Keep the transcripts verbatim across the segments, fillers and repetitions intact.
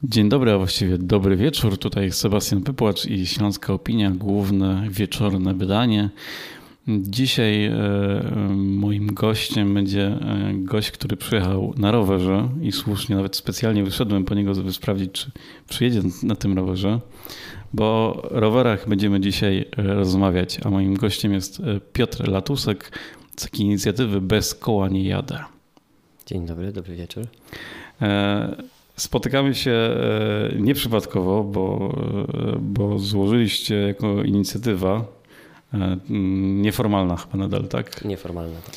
Dzień dobry, a właściwie dobry wieczór. Tutaj Sebastian Pypłacz i Śląska Opinia, główne wieczorne wydanie. Dzisiaj e, moim gościem będzie e, gość, który przyjechał na rowerze i słusznie, nawet specjalnie wyszedłem po niego, żeby sprawdzić, czy przyjedzie na tym rowerze, bo o rowerach będziemy dzisiaj rozmawiać, a moim gościem jest Piotr Latusek z takiej inicjatywy Bez koła nie jadę. Dzień dobry, dobry wieczór. E, Spotykamy się nieprzypadkowo, bo, bo złożyliście jako inicjatywa, nieformalna chyba nadal, tak? Nieformalna, tak.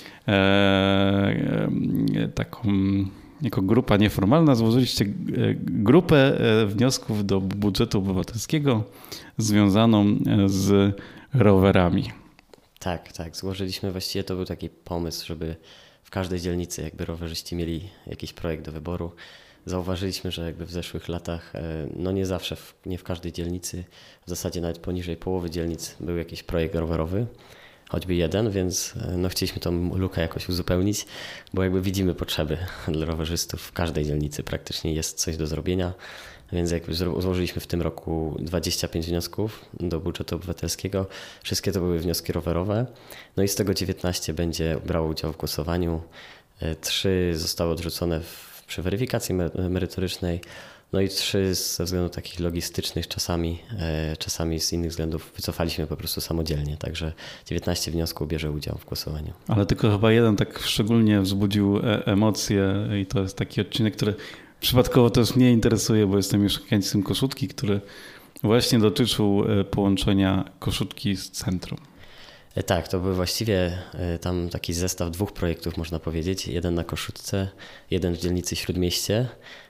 E, taką, jako grupa nieformalna złożyliście grupę wniosków do budżetu obywatelskiego związaną z rowerami. Tak, tak. Złożyliśmy, właściwie to był taki pomysł, żeby w każdej dzielnicy jakby rowerzyści mieli jakiś projekt do wyboru. Zauważyliśmy, że jakby w zeszłych latach, no nie zawsze, w, nie w każdej dzielnicy, w zasadzie nawet poniżej połowy dzielnic był jakiś projekt rowerowy, choćby jeden, więc no chcieliśmy tą lukę jakoś uzupełnić, bo jakby widzimy potrzeby dla rowerzystów. W każdej dzielnicy praktycznie jest coś do zrobienia, więc jakby złożyliśmy w tym roku dwadzieścia pięć wniosków do budżetu obywatelskiego. Wszystkie to były wnioski rowerowe, no i z tego dziewiętnaście będzie brało udział w głosowaniu. Trzy zostały odrzucone w przy weryfikacji merytorycznej, no i trzy ze względów takich logistycznych czasami, czasami z innych względów wycofaliśmy po prostu samodzielnie, także dziewiętnaście wniosków bierze udział w głosowaniu. Ale tylko chyba jeden tak szczególnie wzbudził emocje i to jest taki odcinek, który przypadkowo też mnie interesuje, bo jestem mieszkańcem Koszutki, który właśnie dotyczył połączenia Koszutki z centrum. Tak, to był właściwie tam taki zestaw dwóch projektów, można powiedzieć. Jeden na Koszutce, jeden w dzielnicy Śródmieście.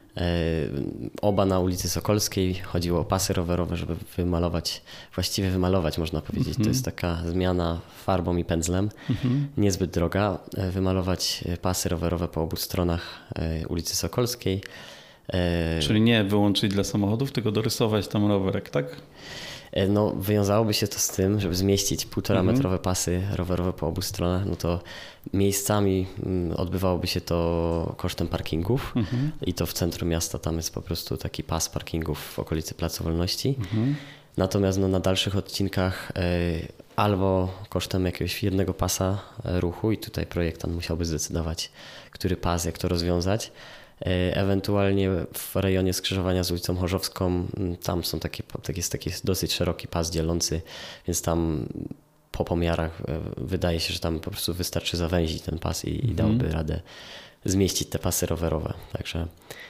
Oba na ulicy Sokolskiej. Chodziło o pasy rowerowe, żeby wymalować, właściwie wymalować można powiedzieć. Mm-hmm. To jest taka zmiana farbą i pędzlem, mm-hmm. niezbyt droga. Wymalować pasy rowerowe po obu stronach ulicy Sokolskiej. Czyli nie wyłączyć dla samochodów, tylko dorysować tam rowerek, tak? No, wiązałoby się to z tym, żeby zmieścić półtora metrowe pasy rowerowe po obu stronach, no to miejscami odbywałoby się to kosztem parkingów mhm. i to w centrum miasta tam jest po prostu taki pas parkingów w okolicy Placu Wolności. Mhm. Natomiast no, na dalszych odcinkach y, albo kosztem jakiegoś jednego pasa ruchu i tutaj projektant musiałby zdecydować, który pas, jak to rozwiązać. Ewentualnie w rejonie skrzyżowania z ulicą Chorzowską, tam są takie, jest taki dosyć szeroki pas dzielący, więc tam po pomiarach wydaje się, że tam po prostu wystarczy zawęzić ten pas i, mhm. i dałoby radę zmieścić te pasy rowerowe. Także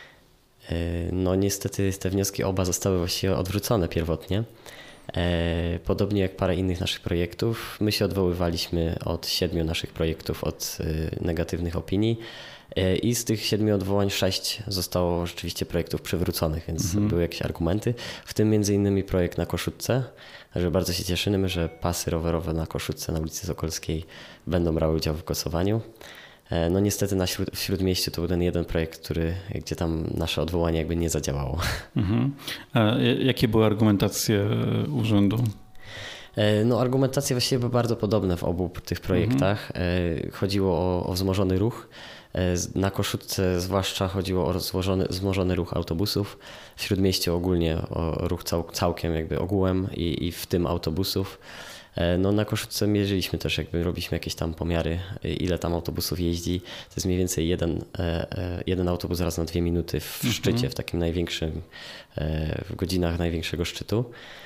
no niestety te wnioski oba zostały właściwie odwrócone pierwotnie. Podobnie jak parę innych naszych projektów, my się odwoływaliśmy od siedmiu naszych projektów od negatywnych opinii. I z tych siedmiu odwołań sześć zostało rzeczywiście projektów przywróconych, więc mhm. były jakieś argumenty, w tym między innymi projekt na Koszutce. Także bardzo się cieszymy, że pasy rowerowe na Koszutce na ulicy Sokolskiej będą brały udział w głosowaniu. No niestety na śród, w Śródmieściu to był ten jeden projekt, który, gdzie tam nasze odwołanie jakby nie zadziałało. Mhm. A jakie były argumentacje urzędu? No argumentacje właściwie były bardzo podobne w obu tych projektach. Mhm. Chodziło o, o wzmożony ruch. Na Koszutce zwłaszcza chodziło o złożony, wzmożony ruch autobusów. W Śródmieściu ogólnie o ruch cał, całkiem jakby ogółem i, i w tym autobusów. No na Koszutce mierzyliśmy też, jakby robiliśmy jakieś tam pomiary, ile tam autobusów jeździ. To jest mniej więcej jeden, jeden autobus raz na dwie minuty w szczycie, mhm. w takim największym, w godzinach największego szczytu.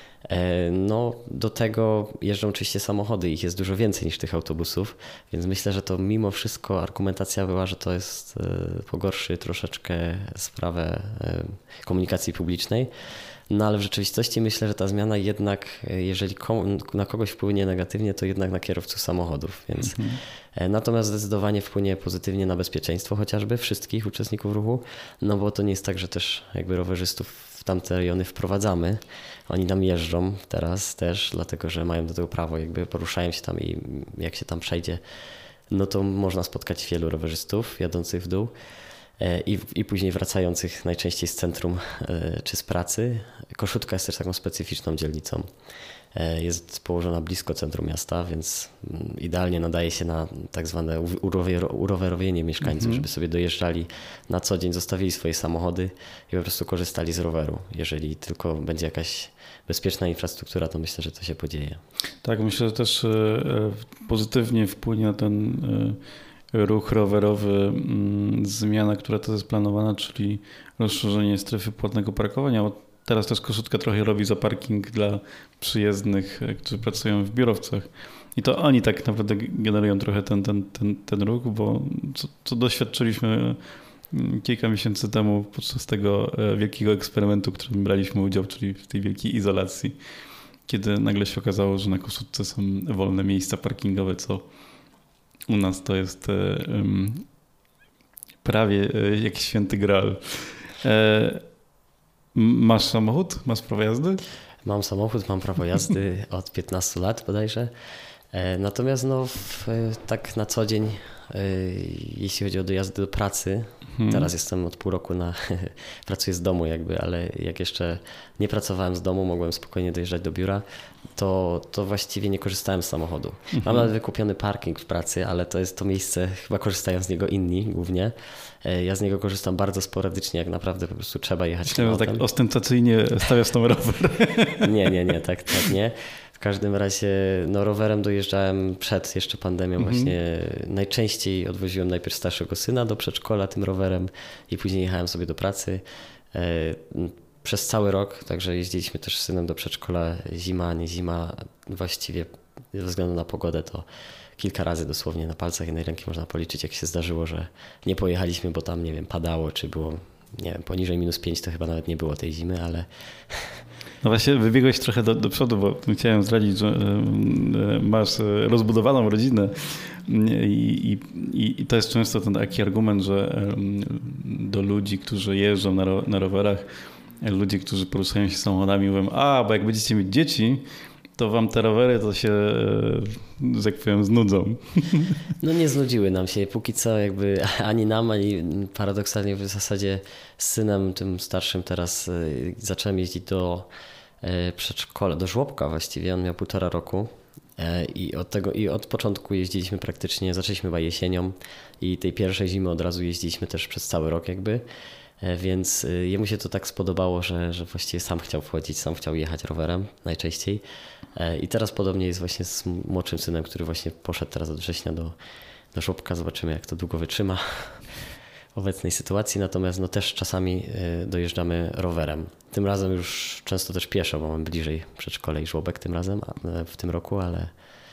No do tego jeżdżą oczywiście samochody, ich jest dużo więcej niż tych autobusów, więc myślę, że to mimo wszystko argumentacja była, że to jest pogorszy troszeczkę sprawę komunikacji publicznej. No ale w rzeczywistości myślę, że ta zmiana jednak, jeżeli na kogoś wpłynie negatywnie, to jednak na kierowców samochodów, więc mhm. natomiast zdecydowanie wpłynie pozytywnie na bezpieczeństwo chociażby wszystkich uczestników ruchu, no bo to nie jest tak, że też jakby rowerzystów w tamte rejony wprowadzamy. Oni tam jeżdżą teraz też, dlatego że mają do tego prawo, jakby poruszają się tam i jak się tam przejdzie, no to można spotkać wielu rowerzystów jadących w dół. I, i później wracających najczęściej z centrum czy z pracy. Koszutka jest też taką specyficzną dzielnicą. Jest położona blisko centrum miasta, więc idealnie nadaje się na tak zwane urowerowienie mieszkańców, mhm. żeby sobie dojeżdżali na co dzień, zostawili swoje samochody i po prostu korzystali z roweru. Jeżeli tylko będzie jakaś bezpieczna infrastruktura, to myślę, że to się podzieje. Tak, myślę, że też pozytywnie wpłynie na ten ruch rowerowy zmiana, która to jest planowana, czyli rozszerzenie strefy płatnego parkowania. Bo teraz też Kossuth trochę robi za parking dla przyjezdnych, którzy pracują w biurowcach. I to oni tak naprawdę generują trochę ten, ten, ten, ten ruch, bo co, co doświadczyliśmy kilka miesięcy temu podczas tego wielkiego eksperymentu, w którym braliśmy udział, czyli w tej wielkiej izolacji, kiedy nagle się okazało, że na Kossuthce są wolne miejsca parkingowe, co u nas to jest um, prawie jak święty graal. E, masz samochód? Masz prawo jazdy? Mam samochód, mam prawo jazdy od piętnastu lat bodajże. E, natomiast no, w, tak na co dzień, e, jeśli chodzi o dojazdy do pracy, hmm. teraz jestem od pół roku na pracuję z domu jakby, ale jak jeszcze nie pracowałem z domu, mogłem spokojnie dojeżdżać do biura, to, to właściwie nie korzystałem z samochodu. Hmm. Mam nawet wykupiony parking w pracy, ale to jest to miejsce, chyba korzystają z niego inni głównie. Ja z niego korzystam bardzo sporadycznie, jak naprawdę po prostu trzeba jechać. Myślałem, że tak ostentacyjnie stawiasz tam rower. Nie, nie, nie, tak, tak nie. W każdym razie no, rowerem dojeżdżałem przed jeszcze pandemią. Mm-hmm. Właśnie najczęściej odwoziłem najpierw starszego syna do przedszkola tym rowerem i później jechałem sobie do pracy. Przez cały rok, także jeździliśmy też z synem do przedszkola, zima, nie zima, właściwie ze względu na pogodę to kilka razy dosłownie na palcach jednej ręki można policzyć, jak się zdarzyło, że nie pojechaliśmy, bo tam, nie wiem, padało, czy było, nie wiem, poniżej minus pięć, to chyba nawet nie było tej zimy, ale... No właśnie wybiegłeś trochę do, do przodu, bo chciałem zdradzić, że masz rozbudowaną rodzinę i, i, i to jest często ten taki argument, że do ludzi, którzy jeżdżą na, ro, na rowerach, ludzie, którzy poruszają się samochodami, mówią, a, bo jak będziecie mieć dzieci, to wam te rowery to się, że tak powiem, znudzą. No nie znudziły nam się. Póki co jakby ani nam, ani paradoksalnie w zasadzie z synem tym starszym teraz zacząłem jeździć do przedszkola, do żłobka właściwie. On miał półtora roku i od tego i od początku jeździliśmy praktycznie, zaczęliśmy chyba jesienią i tej pierwszej zimy od razu jeździliśmy też przez cały rok jakby. Więc jemu się to tak spodobało, że, że właściwie sam chciał wchodzić, sam chciał jechać rowerem najczęściej. I teraz podobnie jest właśnie z młodszym synem, który właśnie poszedł teraz od września do, do żłobka. Zobaczymy, jak to długo wytrzyma w obecnej sytuacji. Natomiast no też czasami dojeżdżamy rowerem. Tym razem już często też pieszo, bo mamy bliżej przedszkole i żłobek tym razem w tym roku, ale...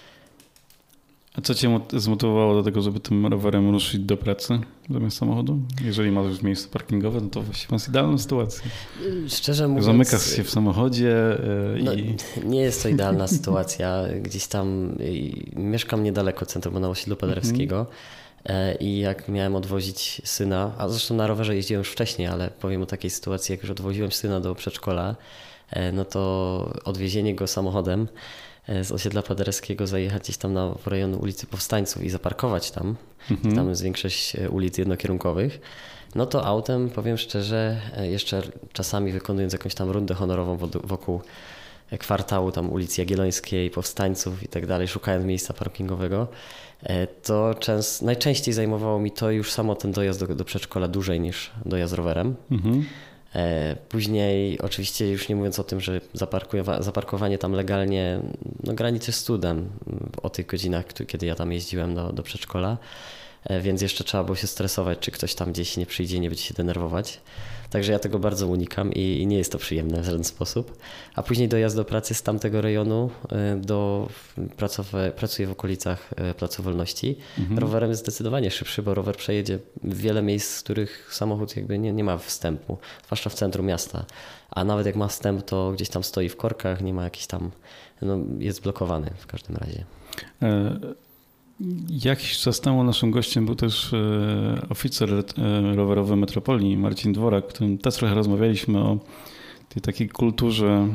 A co cię zmotywowało do tego, żeby tym rowerem ruszyć do pracy zamiast samochodu? Jeżeli masz już miejsce parkingowe, no to właściwie masz idealną sytuację. Szczerze mówiąc... Zamykasz się w samochodzie i... No, nie jest to idealna sytuacja. Gdzieś tam mieszkam niedaleko centrum na osiedlu Paderewskiego mm-hmm. i jak miałem odwozić syna, a zresztą na rowerze jeździłem już wcześniej, ale powiem o takiej sytuacji, jak już odwoziłem syna do przedszkola, no to odwiezienie go samochodem z osiedla Paderewskiego zajechać gdzieś tam na rejon ulicy Powstańców i zaparkować tam, mhm. tam jest większość ulic jednokierunkowych, no to autem, powiem szczerze, jeszcze czasami wykonując jakąś tam rundę honorową wokół kwartału tam ulicy Jagiellońskiej, Powstańców i tak dalej, szukając miejsca parkingowego, to częst, najczęściej zajmowało mi to już samo ten dojazd do, do przedszkola dłużej niż dojazd rowerem. Mhm. Później oczywiście już nie mówiąc o tym, że zaparkowanie tam legalnie no graniczy z cudem o tych godzinach, kiedy ja tam jeździłem do, do przedszkola, więc jeszcze trzeba było się stresować, czy ktoś tam gdzieś nie przyjdzie i nie będzie się denerwować. Także ja tego bardzo unikam i, i nie jest to przyjemne w żaden sposób. A później dojazd do pracy z tamtego rejonu do pracowe, pracuję w okolicach Placu Wolności. Mhm. Rowerem jest zdecydowanie szybszy, bo rower przejedzie wiele miejsc, w których samochód jakby nie, nie ma wstępu, zwłaszcza w centrum miasta. A nawet jak ma wstęp, to gdzieś tam stoi w korkach, nie ma jakiś tam, no jest blokowany w każdym razie. E- Jakiś czas temu naszym gościem był też oficer rowerowy Metropolii, Marcin Dworak, którym też trochę rozmawialiśmy o tej takiej kulturze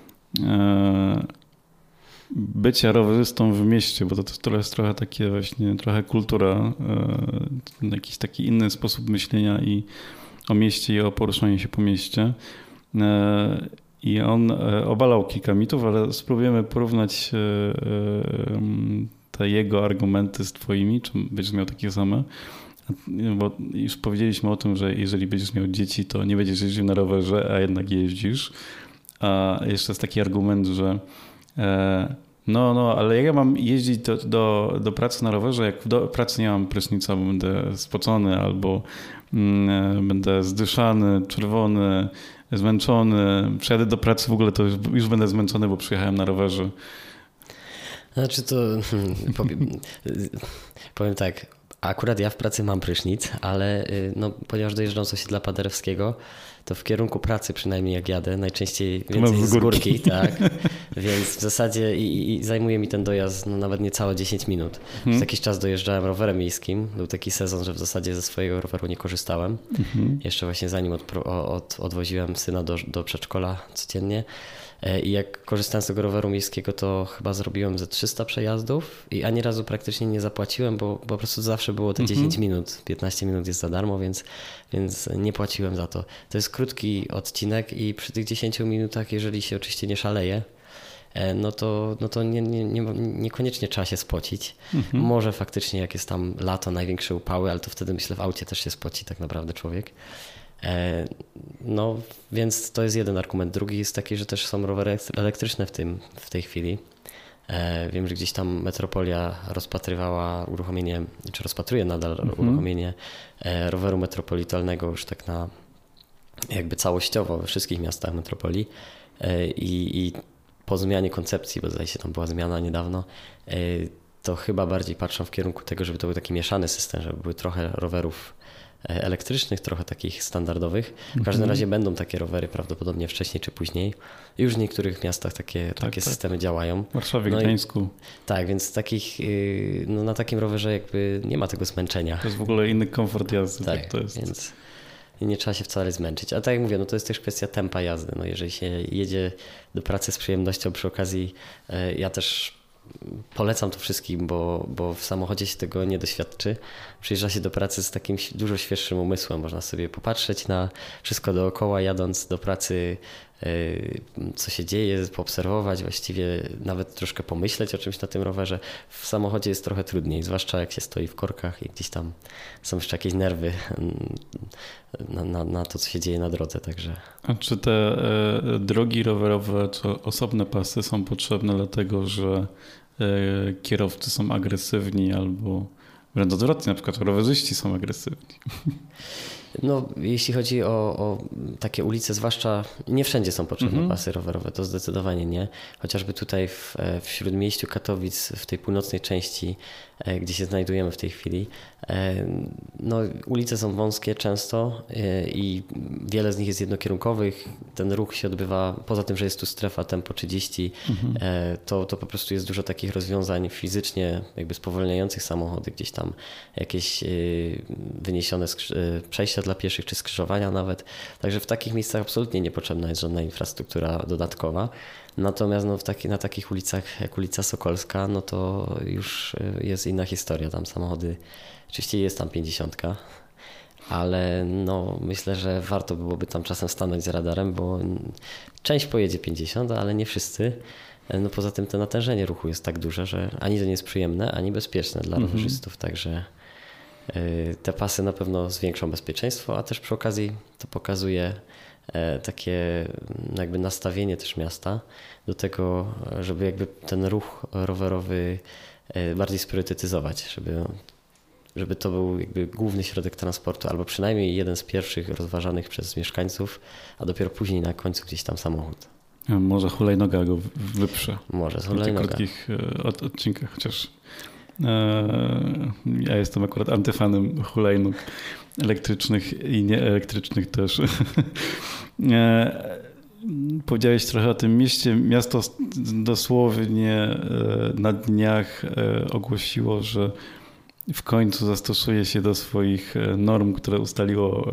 bycia rowerzystą w mieście, bo to, to jest trochę takie właśnie, trochę kultura, jakiś taki inny sposób myślenia i o mieście i o poruszaniu się po mieście. I on obalał kilka mitów, ale spróbujemy porównać te jego argumenty z twoimi, czy będziesz miał takie same. Bo już powiedzieliśmy o tym, że jeżeli będziesz miał dzieci, to nie będziesz jeździł na rowerze, a jednak jeździsz. A jeszcze jest taki argument, że no, no, ale jak ja mam jeździć do, do, do pracy na rowerze, jak do pracy nie mam prysznica, bo będę spocony albo mm, będę zdyszany, czerwony, zmęczony. Przyjadę do pracy w ogóle, to już, już będę zmęczony, bo przyjechałem na rowerze. Znaczy to powiem, powiem tak, akurat ja w pracy mam prysznic, ale no, ponieważ dojeżdżam z osiedla Paderewskiego, to w kierunku pracy przynajmniej jak jadę, najczęściej więcej z górki, tak, więc w zasadzie i, i zajmuje mi ten dojazd no, nawet niecałe dziesięć minut. Hmm. Przez jakiś czas dojeżdżałem rowerem miejskim, był taki sezon, że w zasadzie ze swojego roweru nie korzystałem, hmm. jeszcze właśnie zanim od, od, odwoziłem syna do, do przedszkola codziennie. I jak korzystałem z tego roweru miejskiego, to chyba zrobiłem ze trzysta przejazdów i ani razu praktycznie nie zapłaciłem, bo po prostu zawsze było te dziesięć minut, piętnaście minut jest za darmo, więc, więc nie płaciłem za to. To jest krótki odcinek i przy tych dziesięciu minutach, jeżeli się oczywiście nie szaleje, no to, no to nie, nie, nie, niekoniecznie trzeba się spocić. Mhm. Może faktycznie jak jest tam lato, największe upały, ale to wtedy myślę w aucie też się spoci tak naprawdę człowiek. No, więc to jest jeden argument. Drugi jest taki, że też są rowery elektryczne w tym w tej chwili. Wiem, że gdzieś tam Metropolia rozpatrywała uruchomienie, czy rozpatruje nadal mhm. uruchomienie roweru metropolitalnego już tak na jakby całościowo we wszystkich miastach metropolii i, i po zmianie koncepcji, bo zdaje się tam była zmiana niedawno, to chyba bardziej patrzą w kierunku tego, żeby to był taki mieszany system, żeby były trochę rowerów elektrycznych, trochę takich standardowych. W każdym razie będą takie rowery prawdopodobnie wcześniej czy później. Już w niektórych miastach takie, tak, takie tak. systemy działają. W Warszawie, no Gdańsku. Tak, więc takich, no na takim rowerze jakby nie ma tego zmęczenia. To jest w ogóle inny komfort jazdy. Tak, to jest. Więc nie trzeba się wcale zmęczyć. A tak jak mówię, no to jest też kwestia tempa jazdy. No jeżeli się jedzie do pracy z przyjemnością, przy okazji ja też polecam to wszystkim, bo, bo w samochodzie się tego nie doświadczy. Przyjeżdża się do pracy z takim dużo świeższym umysłem. Można sobie popatrzeć na wszystko dookoła, jadąc do pracy, co się dzieje, poobserwować, właściwie nawet troszkę pomyśleć o czymś na tym rowerze. W samochodzie jest trochę trudniej, zwłaszcza jak się stoi w korkach i gdzieś tam są jeszcze jakieś nerwy na, na, na to, co się dzieje na drodze. Także. A czy te drogi rowerowe, czy osobne pasy są potrzebne dlatego, że kierowcy są agresywni albo wręcz odwrotnie, na przykład rowerzyści są agresywni? No, jeśli chodzi o, o takie ulice, zwłaszcza nie wszędzie są potrzebne mhm. pasy rowerowe, to zdecydowanie nie. Chociażby tutaj w, w śródmieściu Katowic, w tej północnej części, gdzie się znajdujemy w tej chwili, no, ulice są wąskie często i wiele z nich jest jednokierunkowych. Ten ruch się odbywa, poza tym, że jest tu strefa tempo trzydzieści, mhm. to, to po prostu jest dużo takich rozwiązań fizycznie jakby spowalniających samochody, gdzieś tam jakieś wyniesione przejścia dla pieszych czy skrzyżowania nawet. Także w takich miejscach absolutnie niepotrzebna jest żadna infrastruktura dodatkowa. Natomiast no, w taki, na takich ulicach jak ulica Sokolska, no to już jest inna historia. Tam samochody, oczywiście jest tam pięćdziesiątka, ale no, myślę, że warto byłoby tam czasem stanąć z radarem, bo część pojedzie pięćdziesiąt, ale nie wszyscy. No, poza tym to natężenie ruchu jest tak duże, że ani to nie jest przyjemne, ani bezpieczne dla mhm. rowerzystów, także te pasy na pewno zwiększą bezpieczeństwo, a też przy okazji to pokazuje takie jakby nastawienie też miasta do tego, żeby jakby ten ruch rowerowy bardziej spriorytetyzować, żeby, żeby to był jakby główny środek transportu, albo przynajmniej jeden z pierwszych rozważanych przez mieszkańców, a dopiero później na końcu gdzieś tam samochód. A może hulajnoga go wyprze. Może z hulajnoga. W tych krótkich odcinkach, chociaż ja jestem akurat antyfanem hulajnóg elektrycznych i nieelektrycznych też. Powiedziałeś trochę o tym mieście. Miasto dosłownie na dniach ogłosiło, że w końcu zastosuje się do swoich norm, które ustaliło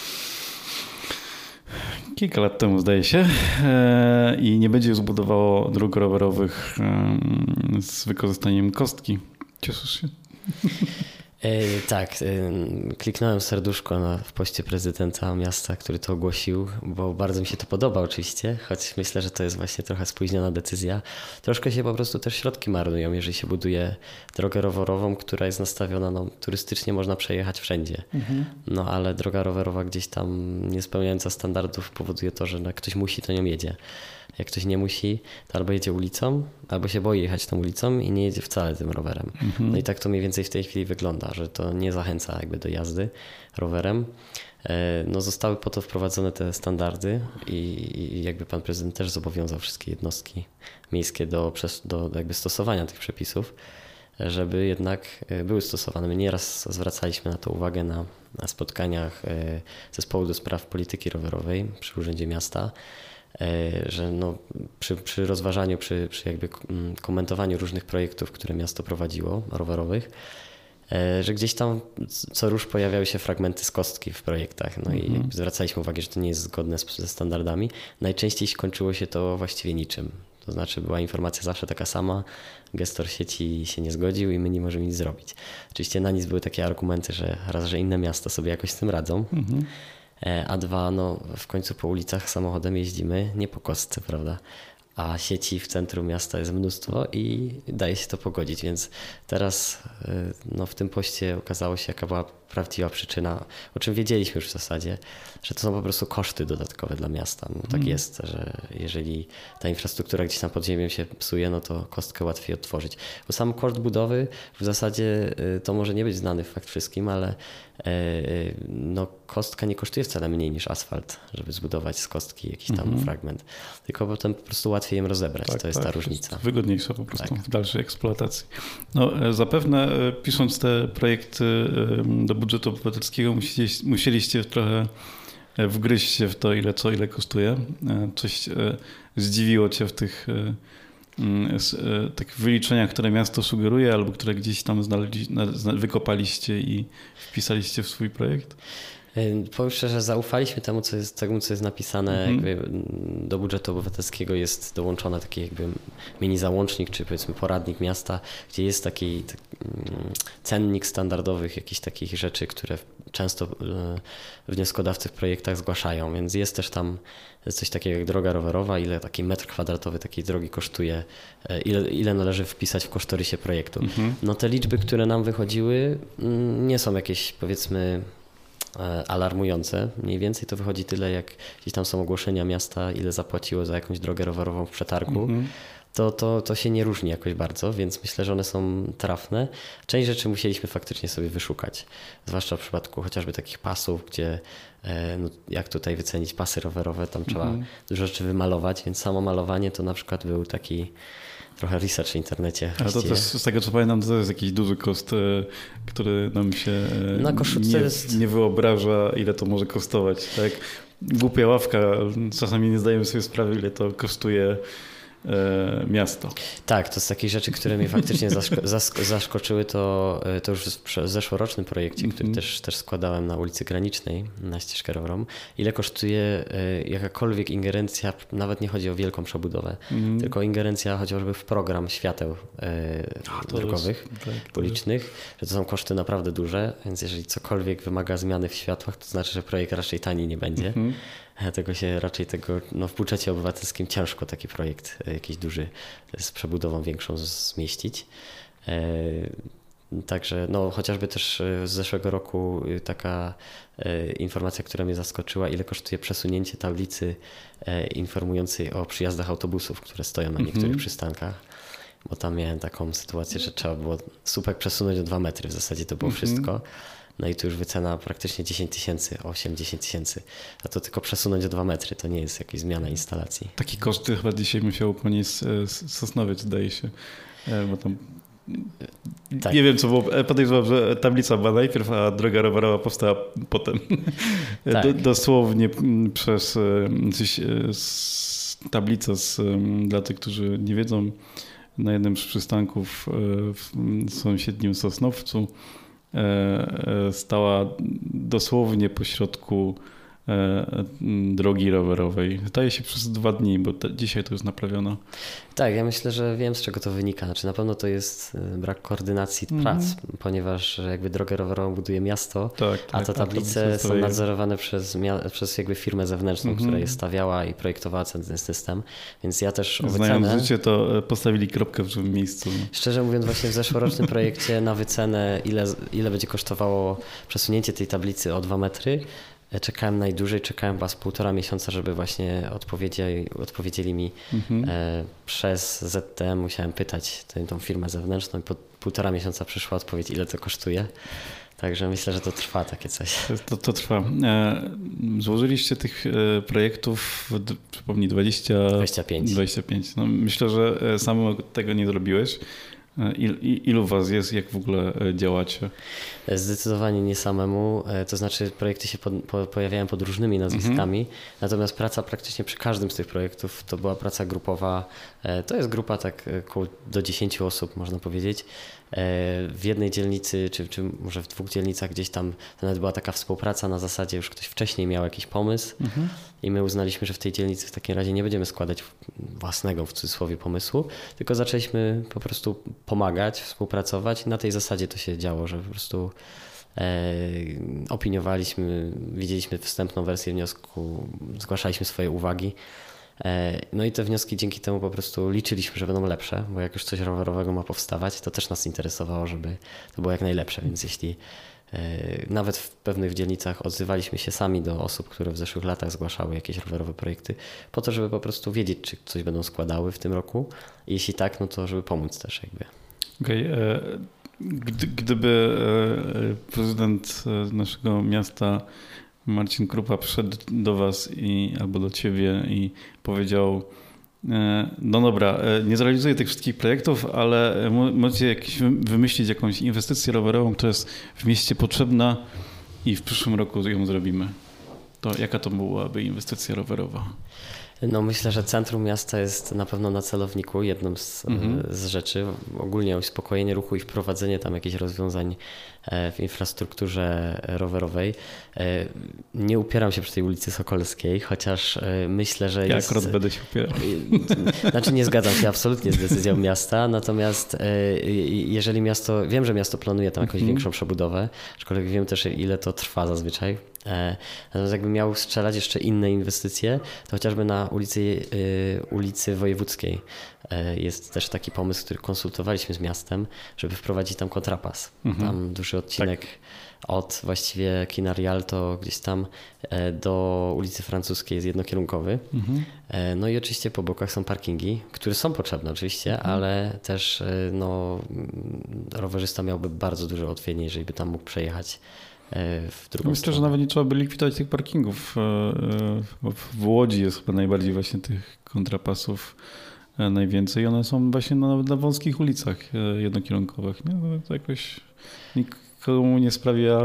kilka lat temu, zdaje się, i nie będzie już budowało dróg rowerowych z wykorzystaniem kostki. Cieszysz się? E, tak, e, kliknąłem serduszko na, w poście prezydenta miasta, który to ogłosił, bo bardzo mi się to podoba oczywiście, choć myślę, że to jest właśnie trochę spóźniona decyzja. Troszkę się po prostu też środki marnują, jeżeli się buduje drogę rowerową, która jest nastawiona, no turystycznie można przejechać wszędzie. Mhm. No ale droga rowerowa gdzieś tam nie spełniająca standardów powoduje to, że jak ktoś musi, to nią jedzie. Jak ktoś nie musi, to albo jedzie ulicą, albo się boi jechać tą ulicą i nie jedzie wcale tym rowerem. Mhm. No i tak to mniej więcej w tej chwili wygląda, że to nie zachęca jakby do jazdy rowerem. No zostały po to wprowadzone te standardy i, i jakby pan prezydent też zobowiązał wszystkie jednostki miejskie do, do jakby stosowania tych przepisów, żeby jednak były stosowane. My nieraz zwracaliśmy na to uwagę na, na spotkaniach zespołu do spraw polityki rowerowej przy Urzędzie Miasta, że no, przy, przy rozważaniu, przy, przy jakby komentowaniu różnych projektów, które miasto prowadziło, rowerowych, że gdzieś tam co rusz pojawiały się fragmenty z kostki w projektach. No mm-hmm. i jakby zwracaliśmy uwagę, że to nie jest zgodne z, ze standardami. Najczęściej skończyło się to właściwie niczym. To znaczy była informacja zawsze taka sama, gestor sieci się nie zgodził i my nie możemy nic zrobić. Oczywiście na nic były takie argumenty, że raz, że inne miasta sobie jakoś z tym radzą, mm-hmm. a dwa, no w końcu po ulicach samochodem jeździmy, nie po kostce, prawda? A sieci w centrum miasta jest mnóstwo i daje się to pogodzić, więc teraz no, w tym poście okazało się, jaka była prawdziwa przyczyna, o czym wiedzieliśmy już w zasadzie, że to są po prostu koszty dodatkowe dla miasta. No, tak mm. jest, że jeżeli ta infrastruktura gdzieś tam pod ziemią się psuje, no to kostkę łatwiej odtworzyć. Bo sam koszt budowy w zasadzie to może nie być znany fakt wszystkim, ale no, kostka nie kosztuje wcale mniej niż asfalt, żeby zbudować z kostki jakiś tam mm-hmm. fragment, tylko potem po prostu łatwiej ją rozebrać, tak, to jest tak, ta różnica. Jest wygodniejsza po prostu tak. w dalszej eksploatacji. No, zapewne pisząc te projekty do budżetu obywatelskiego musieliście, musieliście trochę wgryźć się w to, ile co, ile kosztuje. Coś zdziwiło cię w tych takich wyliczeniach, które miasto sugeruje albo które gdzieś tam znaleźli, wykopaliście i wpisaliście w swój projekt? Powiem szczerze, zaufaliśmy temu, co jest, temu, co jest napisane. Mhm. Jakby do budżetu obywatelskiego jest dołączony taki jakby mini załącznik, czy powiedzmy poradnik miasta, gdzie jest taki, taki cennik standardowych jakichś takich rzeczy, które często wnioskodawcy w projektach zgłaszają, więc jest też tam coś takiego jak droga rowerowa, ile taki metr kwadratowy takiej drogi kosztuje, ile, ile należy wpisać w kosztorysie projektu. Mhm. No te liczby, które nam wychodziły, nie są jakieś powiedzmy alarmujące. Mniej więcej to wychodzi tyle, jak gdzieś tam są ogłoszenia miasta, ile zapłaciło za jakąś drogę rowerową w przetargu. Mm-hmm. To, to, to się nie różni jakoś bardzo, więc myślę, że one są trafne. Część rzeczy musieliśmy faktycznie sobie wyszukać, zwłaszcza w przypadku chociażby takich pasów, gdzie no, jak tutaj wycenić pasy rowerowe, tam trzeba mm-hmm. dużo rzeczy wymalować, więc samo malowanie to na przykład był taki trochę research w internecie. Ale to też z tego co pamiętam, to jest jakiś duży koszt, który nam się Na nie, jest... nie wyobraża, ile to może kosztować. Tak? Głupia ławka, czasami nie zdajemy sobie sprawy, ile to kosztuje miasto. Tak, to z takich rzeczy, które mnie faktycznie zasko- zaskoczyły, to, to już w zeszłorocznym projekcie, który mm-hmm. też, też składałem na ulicy Granicznej, na ścieżkę rowerową. Ile kosztuje jakakolwiek ingerencja, nawet nie chodzi o wielką przebudowę, mm-hmm. tylko ingerencja chociażby w program świateł A, drogowych, jest, tak, ulicznych, że to są koszty naprawdę duże, więc jeżeli cokolwiek wymaga zmiany w światłach, to znaczy, że projekt raczej tani nie będzie. Mm-hmm. Tego się raczej tego, no w budżecie obywatelskim ciężko taki projekt jakiś duży z przebudową większą zmieścić. Także no chociażby też z zeszłego roku taka informacja, która mnie zaskoczyła, ile kosztuje przesunięcie tablicy informującej o przyjazdach autobusów, które stoją na niektórych mm-hmm. przystankach. Bo tam miałem taką sytuację, że trzeba było słupek przesunąć o dwa metry, w zasadzie to było mm-hmm. wszystko. No i tu już wycena praktycznie dziesięć tysięcy, osiem dziesięć tysięcy. A to tylko przesunąć o dwa metry, to nie jest jakaś zmiana instalacji. Takie koszty chyba dzisiaj musiał ponieść Sosnowiec, zdaje się. Bo tam... tak. Nie wiem co było, podejrzewam, że tablica była najpierw, a droga rowerowa powstała potem. Tak. Do, dosłownie przez tablicę z, dla tych, którzy nie wiedzą, na jednym z przystanków w sąsiednim Sosnowcu stała dosłownie pośrodku drogi rowerowej. Zdaje się przez dwa dni, bo te, dzisiaj to już naprawiono. Tak, ja myślę, że wiem, z czego to wynika. Znaczy na pewno to jest brak koordynacji mm. prac, ponieważ jakby drogę rowerową buduje miasto, tak, tak, a te tablice tak, są nadzorowane przez, przez jakby firmę zewnętrzną, mm-hmm. która je stawiała i projektowała ten system, więc ja też o wycenę... Znając życie, to postawili kropkę w tym miejscu. Szczerze mówiąc, właśnie w zeszłorocznym projekcie na wycenę, ile, ile będzie kosztowało przesunięcie tej tablicy o dwa metry, czekałem najdłużej, czekałem chyba z półtora miesiąca, żeby właśnie odpowiedzieli, odpowiedzieli mi mhm. e, przez Z T M. Musiałem pytać tę, tą firmę zewnętrzną i po półtora miesiąca przyszła odpowiedź, ile to kosztuje. Także myślę, że to trwa takie coś. To, to trwa. E, złożyliście tych projektów, przypomnij, dwadzieścia, dwadzieścia pięć. dwadzieścia pięć. No, myślę, że sam tego nie zrobiłeś. Il, ilu was jest, jak w ogóle działacie? Zdecydowanie nie samemu, to znaczy projekty się pod, po, pojawiają pod różnymi nazwiskami, mhm. natomiast praca praktycznie przy każdym z tych projektów to była praca grupowa, to jest grupa tak około do dziesięciu osób można powiedzieć. W jednej dzielnicy, czy, czy może w dwóch dzielnicach gdzieś tam to nawet była taka współpraca na zasadzie, już ktoś wcześniej miał jakiś pomysł mhm. i my uznaliśmy, że w tej dzielnicy w takim razie nie będziemy składać własnego w cudzysłowie pomysłu, tylko zaczęliśmy po prostu pomagać, współpracować i na tej zasadzie to się działo, że po prostu e, opiniowaliśmy, widzieliśmy wstępną wersję wniosku, zgłaszaliśmy swoje uwagi. No i te wnioski dzięki temu po prostu liczyliśmy, że będą lepsze, bo jak już coś rowerowego ma powstawać, to też nas interesowało, żeby to było jak najlepsze, więc jeśli nawet w pewnych dzielnicach odzywaliśmy się sami do osób, które w zeszłych latach zgłaszały jakieś rowerowe projekty, po to, żeby po prostu wiedzieć, czy coś będą składały w tym roku i jeśli tak, no to żeby pomóc też jakby. Okej, okay. Gdy, gdyby prezydent naszego miasta Marcin Krupa przyszedł do was i, albo do ciebie i powiedział, no dobra, nie zrealizuję tych wszystkich projektów, ale możecie jakieś wymyślić jakąś inwestycję rowerową, która jest w mieście potrzebna i w przyszłym roku ją zrobimy. To jaka to byłaby inwestycja rowerowa? No myślę, że centrum miasta jest na pewno na celowniku jedną z, mhm. z rzeczy. Ogólnie uspokojenie ruchu i wprowadzenie tam jakichś rozwiązań w infrastrukturze rowerowej. Nie upieram się przy tej ulicy Sokolskiej, chociaż myślę, że ja jest... akurat będę się upierał. Znaczy nie zgadzam się absolutnie z decyzją miasta, natomiast jeżeli miasto... Wiem, że miasto planuje tam jakąś mhm. większą przebudowę, aczkolwiek wiem też, ile to trwa zazwyczaj. Natomiast jakby miał strzelać jeszcze inne inwestycje, to chociażby na ulicy, ulicy Wojewódzkiej jest też taki pomysł, który konsultowaliśmy z miastem, żeby wprowadzić tam kontrapas. Mhm. Tam duży odcinek tak. od właściwie kina Rialto gdzieś tam do ulicy Francuskiej jest jednokierunkowy. Mhm. No i oczywiście po bokach są parkingi, które są potrzebne oczywiście, mhm. ale też no, rowerzysta miałby bardzo duże ułatwienie, jeżeli by tam mógł przejechać w drugą Myślę, stronę. Że nawet nie trzeba by likwidować tych parkingów. W Łodzi jest chyba najbardziej właśnie tych kontrapasów najwięcej i one są właśnie na, na wąskich ulicach jednokierunkowych. Nie? To jakoś nikomu nie sprawia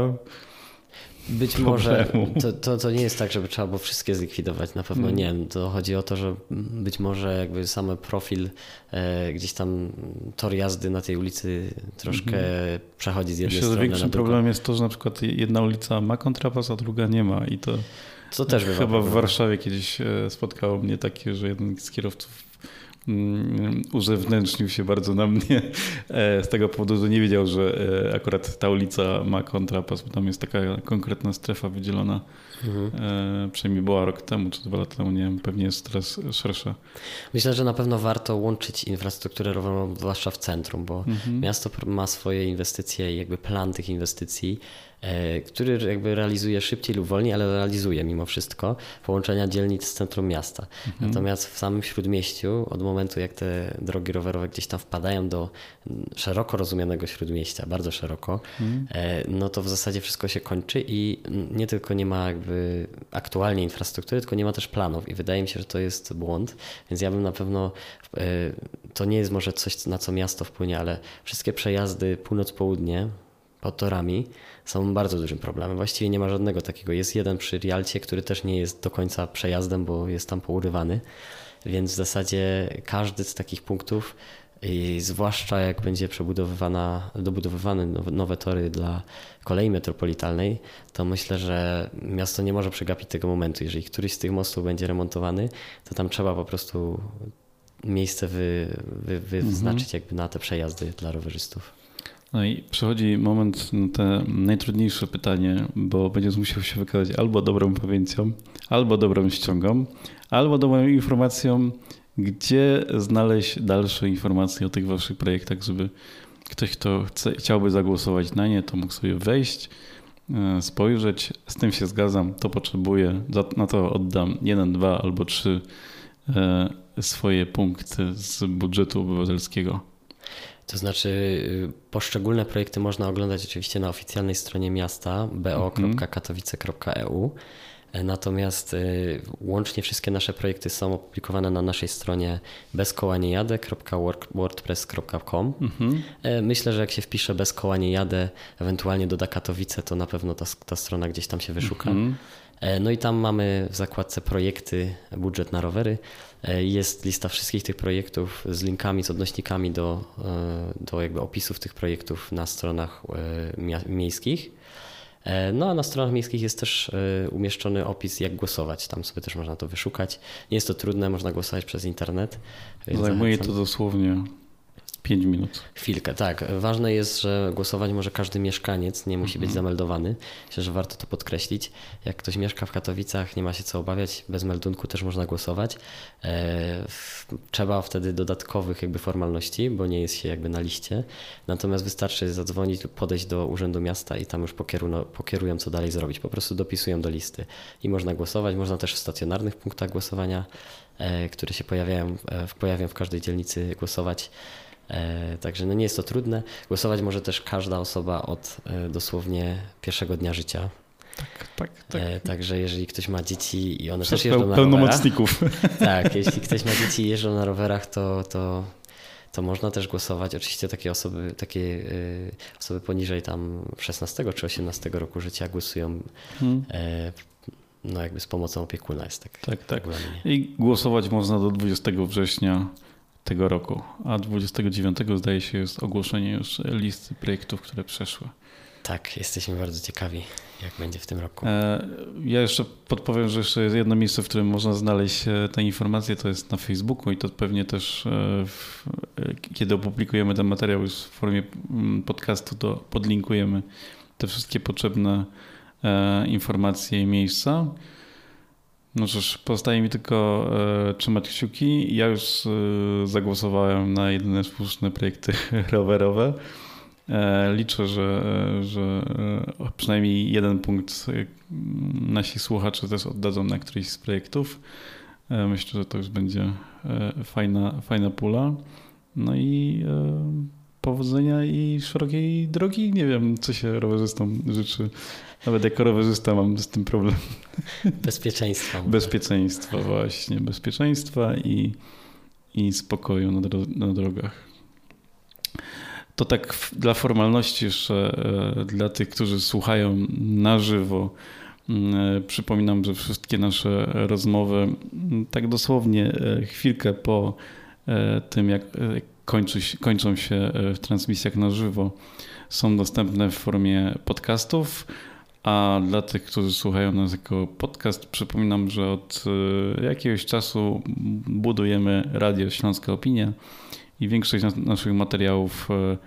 Być problemu. może to, to, to nie jest tak, żeby trzeba było wszystkie zlikwidować, na pewno hmm. nie. To chodzi o to, że być może jakby sam profil e, gdzieś tam tor jazdy na tej ulicy troszkę hmm. przechodzi z jednej Myślę, strony na drugą. Problem jest to, że na przykład jedna ulica ma kontrapas, a druga nie ma i to Co też chyba bywa w Warszawie kiedyś spotkało mnie takie, że jeden z kierowców uzewnętrznił się bardzo na mnie z tego powodu, że nie wiedział, że akurat ta ulica ma kontrapas, bo tam jest taka konkretna strefa wydzielona. Mhm. Przynajmniej była rok temu, czy dwa lata temu, nie wiem, pewnie jest teraz szersza. Myślę, że na pewno warto łączyć infrastrukturę rowerową, zwłaszcza w centrum, bo mhm. miasto ma swoje inwestycje i jakby plan tych inwestycji, który jakby realizuje szybciej lub wolniej, ale realizuje mimo wszystko połączenia dzielnic z centrum miasta. Mhm. Natomiast w samym Śródmieściu, od momentu jak te drogi rowerowe gdzieś tam wpadają do szeroko rozumianego Śródmieścia, bardzo szeroko, mhm. no to w zasadzie wszystko się kończy i nie tylko nie ma jakby aktualnie infrastruktury, tylko nie ma też planów i wydaje mi się, że to jest błąd, więc ja bym na pewno, to nie jest może coś, na co miasto wpłynie, ale wszystkie przejazdy północ-południe pod torami są bardzo dużym problemem. Właściwie nie ma żadnego takiego. Jest jeden przy Rialcie, który też nie jest do końca przejazdem, bo jest tam pourywany, więc w zasadzie każdy z takich punktów I zwłaszcza jak będzie przebudowywana, dobudowywane nowe tory dla kolei metropolitalnej, to myślę, że miasto nie może przegapić tego momentu. Jeżeli któryś z tych mostów będzie remontowany, to tam trzeba po prostu miejsce wy, wy, wyznaczyć mhm. jakby na te przejazdy dla rowerzystów. No i przychodzi moment na te najtrudniejsze pytanie, bo będziesz musiał się wykazać albo dobrą pamięcią, albo dobrą ściągą, albo dobrą informacją, gdzie znaleźć dalsze informacje o tych waszych projektach, żeby ktoś, kto chce, chciałby zagłosować na nie, to mógł sobie wejść, spojrzeć. Z tym się zgadzam, to potrzebuję, na to oddam jeden, dwa albo trzy swoje punkty z budżetu obywatelskiego. To znaczy poszczególne projekty można oglądać oczywiście na oficjalnej stronie miasta b o kropka katowice kropka e u. Natomiast łącznie wszystkie nasze projekty są opublikowane na naszej stronie bezkołaniejadę kropka wordpress kropka com. Mhm. Myślę, że jak się wpisze bez koła nie jadę, ewentualnie doda Katowice, to na pewno ta, ta strona gdzieś tam się wyszuka. Mhm. No i tam mamy w zakładce projekty, budżet na rowery. Jest lista wszystkich tych projektów z linkami, z odnośnikami do, do jakby opisów tych projektów na stronach miejskich. No a na stronach miejskich jest też umieszczony opis, jak głosować. Tam sobie też można to wyszukać. Nie jest to trudne, można głosować przez internet. Zajmuje to dosłownie pięć minut. Chwilkę, tak. Ważne jest, że głosować może każdy mieszkaniec, nie musi być mhm. zameldowany. Myślę, że warto to podkreślić. Jak ktoś mieszka w Katowicach, nie ma się co obawiać, bez meldunku też można głosować. E, trzeba wtedy dodatkowych jakby formalności, bo nie jest się jakby na liście. Natomiast wystarczy zadzwonić lub podejść do Urzędu Miasta i tam już pokierują, pokierują co dalej zrobić. Po prostu dopisują do listy i można głosować. Można też w stacjonarnych punktach głosowania, e, które się pojawiają, e, pojawią w każdej dzielnicy głosować. E, także no nie jest to trudne. Głosować może też każda osoba od e, dosłownie pierwszego dnia życia. Tak, tak, tak. E, także jeżeli ktoś ma dzieci i one Przez też jeżdżą na pełnomocników. rowerach. Tak, jeśli ktoś ma dzieci i jeżdżą na rowerach, to, to, to można też głosować. Oczywiście takie osoby, takie y, osoby poniżej tam szesnastego czy osiemnastego roku życia głosują hmm. e, no jakby z pomocą opiekuna. Jest tak, tak, tak. I głosować można do dwudziestego września tego roku, a dwudziestego dziewiątego zdaje się jest ogłoszenie już listy projektów, które przeszły. Tak, jesteśmy bardzo ciekawi, jak będzie w tym roku. Ja jeszcze podpowiem, że jeszcze jest jedno miejsce, w którym można znaleźć te informacje, to jest na Facebooku i to pewnie też w, kiedy opublikujemy ten materiał już w formie podcastu, to podlinkujemy te wszystkie potrzebne informacje i miejsca. No cóż, pozostaje mi tylko e, trzymać kciuki. Ja już e, zagłosowałem na jedyne słuszne projekty rowerowe. E, liczę, że, że e, przynajmniej jeden punkt e, nasi słuchacze też oddadzą na któryś z projektów. E, myślę, że to już będzie e, fajna, fajna pula. No i e, powodzenia i szerokiej drogi. Nie wiem, co się rowerzystom życzy. Nawet jako rowerzysta mam z tym problem. Bezpieczeństwa. Bezpieczeństwa właśnie. Bezpieczeństwa i, i spokoju na, dro na drogach. To tak dla formalności jeszcze dla tych, którzy słuchają na żywo. Przypominam, że wszystkie nasze rozmowy tak dosłownie chwilkę po tym, jak kończy, kończą się w transmisjach na żywo, są dostępne w formie podcastów. A dla tych, którzy słuchają nas jako podcast, przypominam, że od jakiegoś czasu budujemy Radio Śląska Opinia i większość naszych materiałów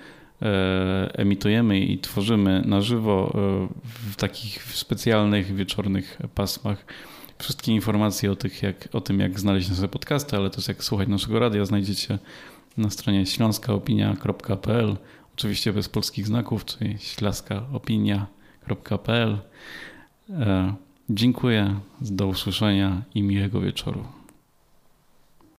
emitujemy i tworzymy na żywo w takich specjalnych wieczornych pasmach. Wszystkie informacje o, tych, jak, o tym, jak znaleźć nasze podcasty, ale też jak słuchać naszego radia, znajdziecie na stronie śląska opinia kropka p l. Oczywiście bez polskich znaków, czyli śląska opinia kropka p l. Dziękuję, do usłyszenia i miłego wieczoru.